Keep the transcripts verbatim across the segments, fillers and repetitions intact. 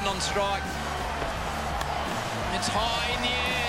Martin on strike. It's high in the air.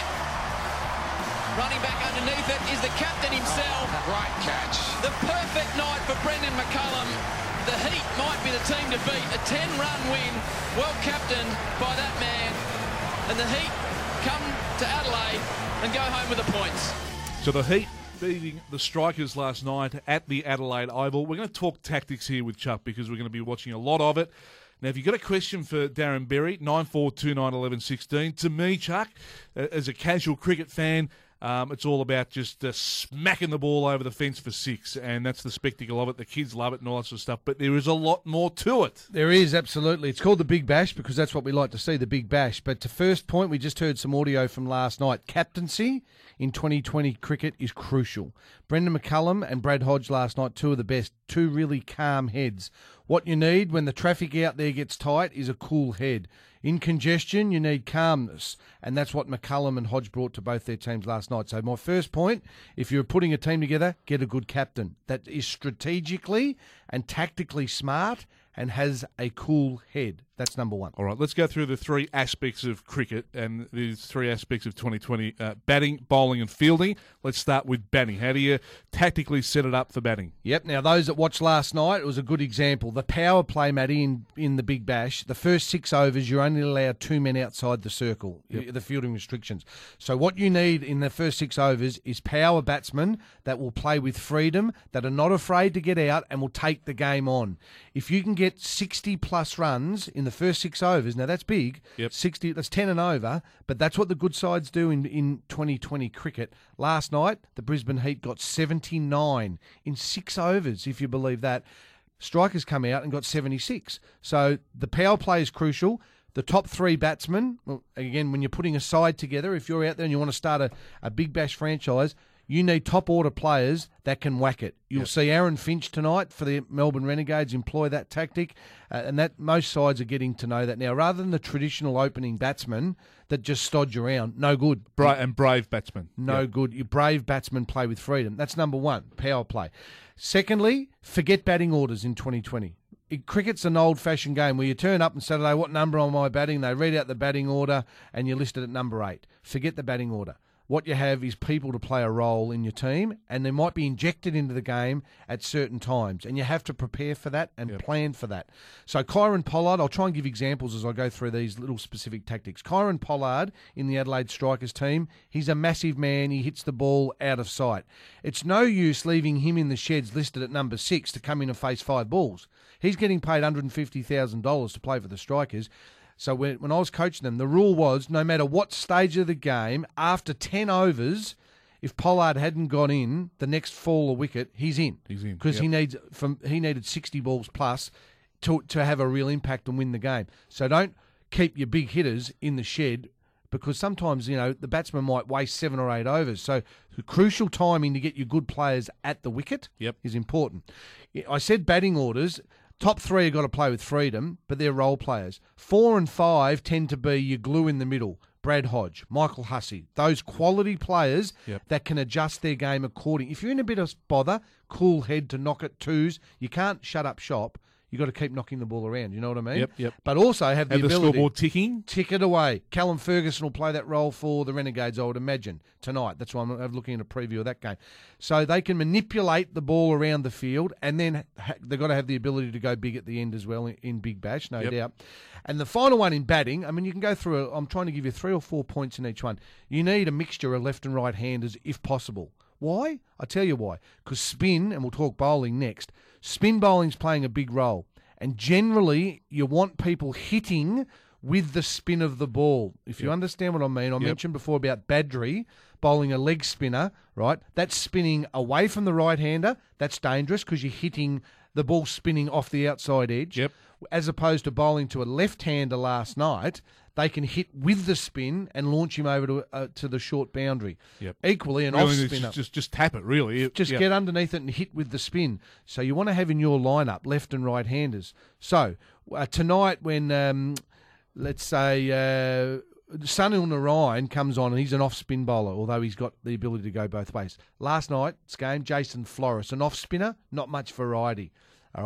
Running back underneath it is the captain himself. Oh, great catch. The perfect night for Brendan McCullum. The Heat might be the team to beat. A ten-run win, well captained by that man. And the Heat come to Adelaide and go home with the points. So the Heat beating the Strikers last night at the Adelaide Oval. We're going to talk tactics here with Chuck because we're going to be watching a lot of it. Now, if you've got a question for Darren Berry, nine four two nine one one one six. To me, Chuck, as a casual cricket fan, um, it's all about just uh, smacking the ball over the fence for six, and that's the spectacle of it. The kids love it and all that sort of stuff, but there is a lot more to it. There is, absolutely. It's called the Big Bash because that's what we like to see, the Big Bash. But to first point, we just heard some audio from last night. Captaincy in twenty twenty cricket is crucial. Brendan McCullum and Brad Hodge last night, two of the best, two really calm heads. What you need when the traffic out there gets tight is a cool head. In congestion, you need calmness, and that's what McCullum and Hodge brought to both their teams last night. So my first point, if you're putting a team together, get a good captain that is strategically and tactically smart and has a cool head. That's number one. All right, let's go through the three aspects of cricket and these three aspects of twenty twenty, uh, batting, bowling and fielding. Let's start with batting. How do you tactically set it up for batting? Yep, now those that watched last night, it was a good example. The power play, Matty, in, in the Big Bash, the first six overs, you're only allowed two men outside the circle, yep. the fielding restrictions. So what you need in the first six overs is power batsmen that will play with freedom, that are not afraid to get out and will take the game on. If you can get sixty plus runs in the first six overs, now that's big, yep. sixty, that's ten and over, but that's what the good sides do in, in twenty twenty cricket. Last night, the Brisbane Heat got seventy-nine in six overs, if you believe that. Strikers come out and got seventy-six. So the power play is crucial. The top three batsmen, well, again, when you're putting a side together, if you're out there and you want to start a, a Big Bash franchise, you need top-order players that can whack it. You'll yep. see Aaron Finch tonight for the Melbourne Renegades employ that tactic, uh, and that most sides are getting to know that now. Rather than the traditional opening batsman that just stodge around, no good. Bra- and brave batsmen. No yep. good. Your brave batsmen play with freedom. That's number one, power play. Secondly, forget batting orders in twenty twenty. It, cricket's an old-fashioned game where you turn up on Saturday, what number am I batting? They read out the batting order, and you're listed at number eight. Forget the batting order. What you have is people to play a role in your team, and they might be injected into the game at certain times, and you have to prepare for that and yep. plan for that. So Kieran Pollard, I'll try and give examples as I go through these little specific tactics. Kieran Pollard in the Adelaide Strikers team, he's a massive man. He hits the ball out of sight. It's no use leaving him in the sheds listed at number six to come in and face five balls. He's getting paid one hundred fifty thousand dollars to play for the Strikers. So when, when I was coaching them, the rule was no matter what stage of the game, after ten overs, if Pollard hadn't got in the next fall or wicket, he's in. He's in. Because yep. he needs from he needed sixty balls plus to to have a real impact and win the game. So don't keep your big hitters in the shed because sometimes, you know, the batsman might waste seven or eight overs. So the crucial timing to get your good players at the wicket yep. is important. I said batting orders. Top three have got to play with freedom, but they're role players. Four and five tend to be your glue in the middle. Brad Hodge, Michael Hussey, those quality players yep. that can adjust their game according. If you're in a bit of bother, cool head to knock at twos, you can't shut up shop. You've got to keep knocking the ball around. You know what I mean? Yep, yep. But also have the have the ability. scoreboard ticking. Tick it away. Callum Ferguson will play that role for the Renegades, I would imagine, tonight. That's why I'm looking at a preview of that game. So they can manipulate the ball around the field, and then ha- they've got to have the ability to go big at the end as well in, in Big Bash, no yep. doubt. And the final one in batting, I mean, you can go through, a, I'm trying to give you three or four points in each one. You need a mixture of left and right handers if possible. Why? I'll tell you why. Because spin, and we'll talk bowling next, spin bowling's playing a big role. And generally, you want people hitting with the spin of the ball. If you yep. understand what I mean, I yep. mentioned before about Badri bowling a leg spinner, right? That's spinning away from the right-hander. That's dangerous because you're hitting the ball spinning off the outside edge. Yep. As opposed to bowling to a left-hander last night, they can hit with the spin and launch him over to uh, to the short boundary. Yep. Equally, an really, off spinner. Just, just just tap it, really. Just yeah. get underneath it and hit with the spin. So you want to have in your lineup left and right handers. So uh, tonight, when um, let's say uh, Sunil Narayan comes on and he's an off spin bowler, although he's got the ability to go both ways. Last night's game, Jason Flores, an off spinner, not much variety. All right.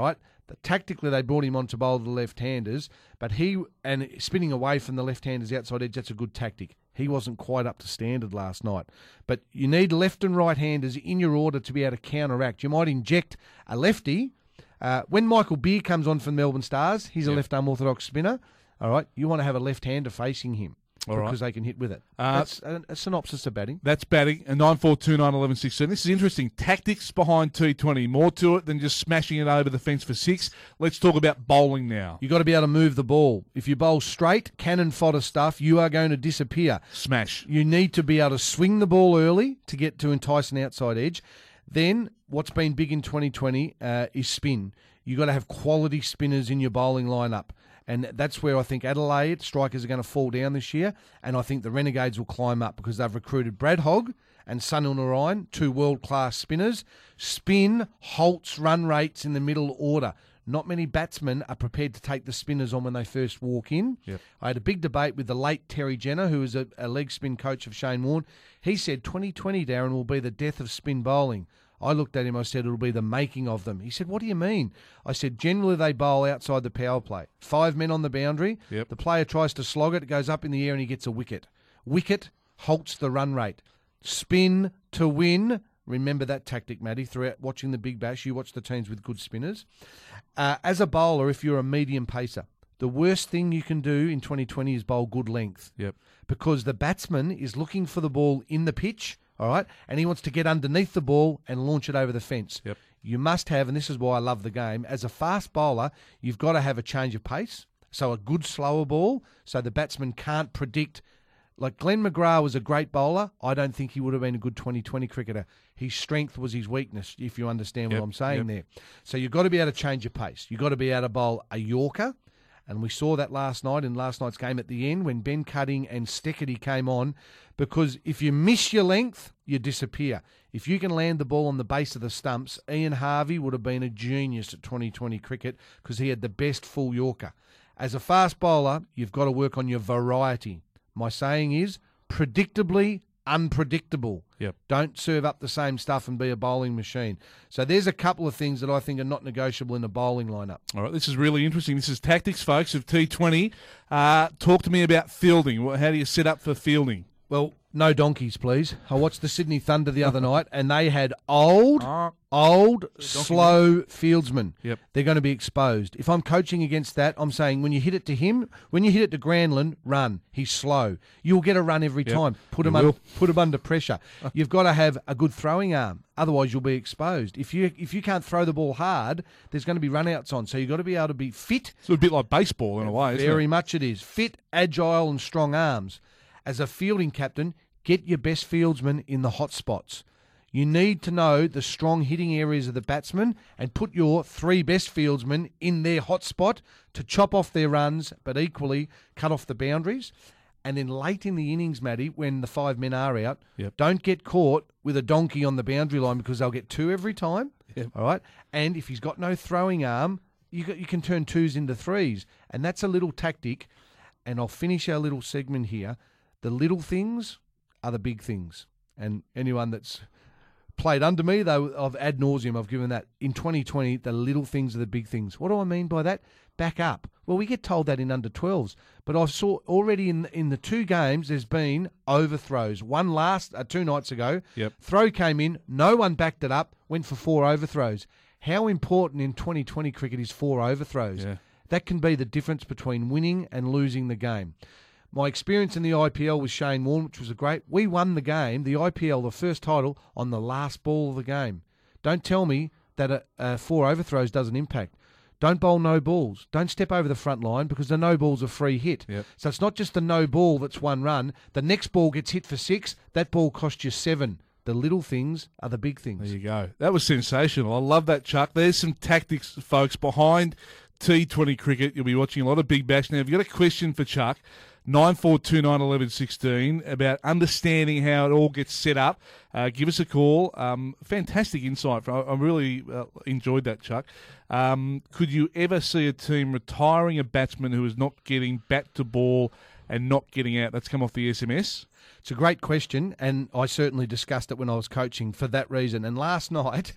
Tactically, they brought him on to bowl the left-handers, but he, and spinning away from the left-handers outside edge, that's a good tactic. He wasn't quite up to standard last night. But you need left and right-handers in your order to be able to counteract. You might inject a lefty. Uh, when Michael Beer comes on for the Melbourne Stars, he's a Yep. left-arm orthodox spinner. All right, you want to have a left-hander facing him All because right. they can hit with it. Uh, That's a, a synopsis of batting. That's batting. And nine four two nine eleven sixteen. This is interesting. Tactics behind T twenty. More to it than just smashing it over the fence for six. Let's talk about bowling now. You got to be able to move the ball. If you bowl straight, cannon fodder stuff, you are going to disappear. Smash. You need to be able to swing the ball early to get to entice an outside edge. Then what's been big in twenty twenty uh, is spin. You got to have quality spinners in your bowling lineup. And that's where I think Adelaide strikers are going to fall down this year. And I think the Renegades will climb up because they've recruited Brad Hogg and Sunil Narayan, two world-class spinners. Spin halts run rates in the middle order. Not many batsmen are prepared to take the spinners on when they first walk in. Yep. I had a big debate with the late Terry Jenner, who was a, a leg spin coach of Shane Warne. He said twenty twenty, Darren, will be the death of spin bowling. I looked at him, I said, it'll be the making of them. He said, what do you mean? I said, generally they bowl outside the power play. Five men on the boundary. Yep. The player tries to slog it, it goes up in the air and he gets a wicket. Wicket halts the run rate. Spin to win. Remember that tactic, Matty, throughout watching the Big Bash. You watch the teams with good spinners. Uh, as a bowler, if you're a medium pacer, the worst thing you can do in twenty twenty is bowl good length. Yep. Because the batsman is looking for the ball in the pitch, all right, and he wants to get underneath the ball and launch it over the fence. Yep. You must have, and this is why I love the game, as a fast bowler, you've got to have a change of pace, so a good slower ball, so the batsman can't predict. Like Glenn McGrath was a great bowler. I don't think he would have been a good twenty twenty cricketer. His strength was his weakness, if you understand Yep, what I'm saying yep. there. So you've got to be able to change your pace. You've got to be able to bowl a Yorker. And we saw that last night in last night's game at the end when Ben Cutting and Steckety came on, because if you miss your length, you disappear. If you can land the ball on the base of the stumps, Ian Harvey would have been a genius at twenty twenty cricket because he had the best full Yorker. As a fast bowler, you've got to work on your variety. My saying is, predictably unpredictable. Yep. Don't serve up the same stuff and be a bowling machine. So there's a couple of things that I think are not negotiable in a bowling lineup. All right, this is really interesting. This is tactics, folks, of T twenty. Uh, talk to me about fielding. How do you set up for fielding? Well, no donkeys, please. I watched the Sydney Thunder the other night, and they had old, old, slow fieldsmen. Yep. They're going to be exposed. If I'm coaching against that, I'm saying when you hit it to him, when you hit it to Granlund, run. He's slow. You'll get a run every Yep. time. Put You him, un- will. put him under pressure. You've got to have a good throwing arm. Otherwise, you'll be exposed. If you if you can't throw the ball hard, there's going to be run-outs on. So you've got to be able to be fit. It's a bit like baseball in a way, isn't Very it? much it is. Fit, agile, and strong arms. As a fielding captain, get your best fieldsmen in the hot spots. You need to know the strong hitting areas of the batsman and put your three best fieldsmen in their hot spot to chop off their runs, but equally cut off the boundaries. And then late in the innings, Matty, when the five men are out, Yep. don't get caught with a donkey on the boundary line because they'll get two every time. Yep. All right. And if he's got no throwing arm, you got, you can turn twos into threes. And that's a little tactic. And I'll finish our little segment here. The little things are the big things. And anyone that's played under me, though, I've ad nauseum, I've given that. In twenty twenty, the little things are the big things. What do I mean by that? Back up. Well, we get told that in under twelves. But I saw already in in the two games, there's been overthrows. One last, uh, two nights ago. Yep. Throw came in, no one backed it up, went for four overthrows. How important in twenty twenty cricket is four overthrows? Yeah. That can be the difference between winning and losing the game. My experience in the I P L with Shane Warne, which was a great, we won the game, the I P L, the first title, on the last ball of the game. Don't tell me that a, a four overthrows doesn't impact. Don't bowl no balls. Don't step over the front line because the no ball's a free hit. Yep. So it's not just the no ball that's one run. The next ball gets hit for six. That ball costs you seven. The little things are the big things. There you go. That was sensational. I love that, Chuck. There's some tactics, folks, behind T twenty cricket. You'll be watching a lot of Big Bash. Now, if you've got a question for Chuck, nine four two nine one one one six about understanding how it all gets set up, uh, give us a call. Um, fantastic insight. I, I really uh, enjoyed that, Chuck. Um, could you ever see a team retiring a batsman who is not getting bat to ball and not getting out? That's come off the S M S. It's a great question, and I certainly discussed it when I was coaching for that reason. And last night,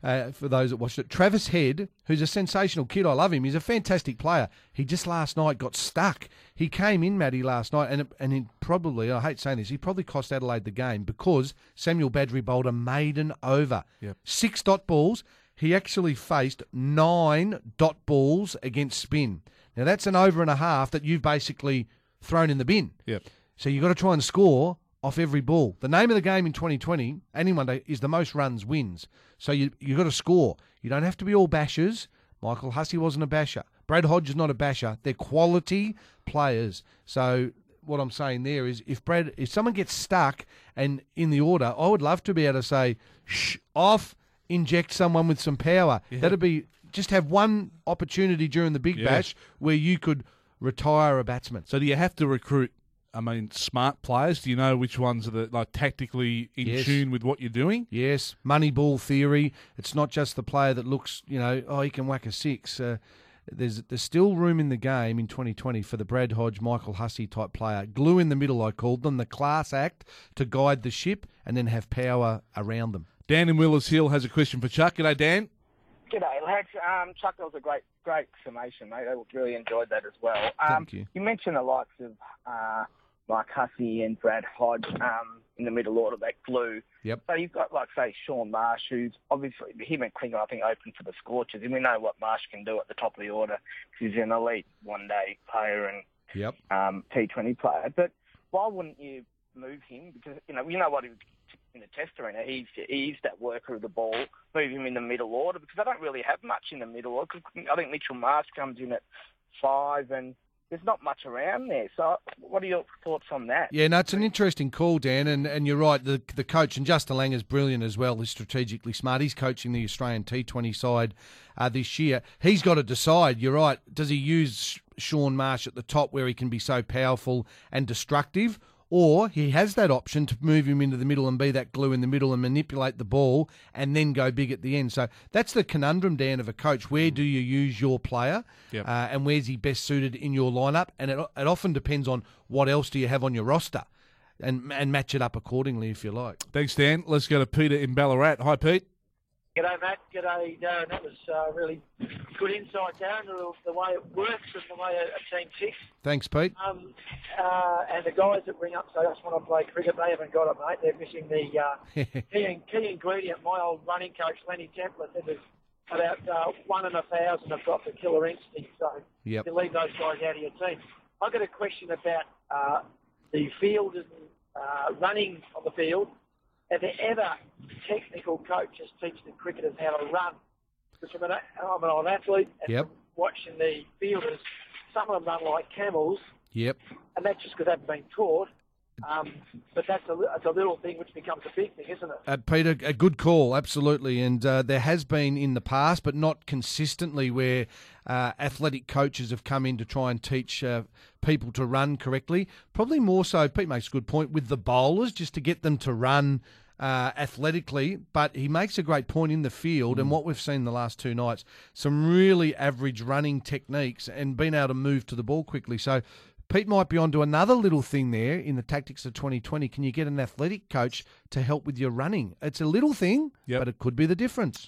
uh, for those that watched it. Travis Head, who's a sensational kid. I love him. He's a fantastic player. He just last night got stuck. He came in, Matty, last night, and and he probably, I hate saying this, he probably cost Adelaide the game because Samuel Badgery bowled a maiden over. Yep. Six dot balls. He actually faced nine dot balls against spin. Now, that's an over and a half that you've basically thrown in the bin. Yep. So you've got to try and score off every ball. The name of the game in twenty twenty, and in one day, is the most runs wins. So you, you've got to score. You don't have to be all bashers. Michael Hussey wasn't a basher. Brad Hodge is not a basher. They're quality players. So what I'm saying there is if Brad, if someone gets stuck and in the order, I would love to be able to say, shh, off, inject someone with some power. Yeah. That'd be, just have one opportunity during the Big Yeah. Bash where you could retire a batsman. So do you have to recruit, I mean, smart players? Do you know which ones are the, like tactically in Yes. tune with what you're doing? Yes, money ball theory. It's not just the player that looks, you know, oh, he can whack a six. Uh, there's there's still room in the game in twenty twenty for the Brad Hodge, Michael Hussey type player. Glue in the middle, I called them, the class act to guide the ship and then have power around them. Dan in Willers Hill has a question for Chuck. G'day, Dan. G'day, lads. Um, Chuck, that was a great, great summation, mate. I really enjoyed that as well. Um, Thank you. You mentioned the likes of uh, Mike Hussey and Brad Hodge um, in the middle order, that glue. Yep. So you've got, like, say, Sean Marsh, who's obviously, him and Klinger, I think, open for the Scorchers, and we know what Marsh can do at the top of the order. He's an elite one-day player and Yep. um, T twenty player. But why wouldn't you move him? Because, you know, you know what he in the test arena, he's, he's that worker of the ball, move him in the middle order, because I don't really have much in the middle order. I think Mitchell Marsh comes in at five, and there's not much around there. So what are your thoughts on that? Yeah, no, it's an interesting call, Dan, and, and you're right. The the coach, and Justin Langer's brilliant as well. He's strategically smart. He's coaching the Australian T twenty side uh, this year. He's got to decide, you're right, does he use Sean Marsh at the top where he can be so powerful and destructive, or he has that option to move him into the middle and be that glue in the middle and manipulate the ball and then go big at the end. So that's the conundrum, Dan, of a coach. Where do you use your player Yep. uh, and where's he best suited in your lineup? And it, it often depends on what else do you have on your roster and, and match it up accordingly if you like. Thanks, Dan. Let's go to Peter in Ballarat. Hi, Pete. G'day, Matt. G'day, Darren. That was uh, really good insight, Darren, the, the way it works and the way a, a team ticks. Thanks, Pete. Um, uh, and the guys that ring up say, I just want to play cricket, they haven't got it, mate. They're missing the uh, key, key ingredient. My old running coach, Lenny Templer, said there's about uh, one in a thousand have got the killer instinct. So Yep. you leave those guys out of your team. I've got a question about uh, the field and uh, running on the field. Have there ever technical coaches teach the cricketers how to run? Because I'm an, I'm an old athlete, and Yep. watching the fielders, some of them run like camels, Yep. and that's just because they haven't been taught. Um, but that's a, li- it's a little thing which becomes a big thing, isn't it? Uh, Peter, a good call, absolutely. And uh, there has been in the past, but not consistently, where uh, athletic coaches have come in to try and teach uh, people to run correctly. Probably more so, Pete makes a good point, with the bowlers, just to get them to run uh, athletically. But he makes a great point in the field, and what we've seen the last two nights, some really average running techniques and being able to move to the ball quickly. So Pete might be onto another little thing there in the tactics of twenty twenty. Can you get an athletic coach to help with your running? It's a little thing, Yep. but it could be the difference.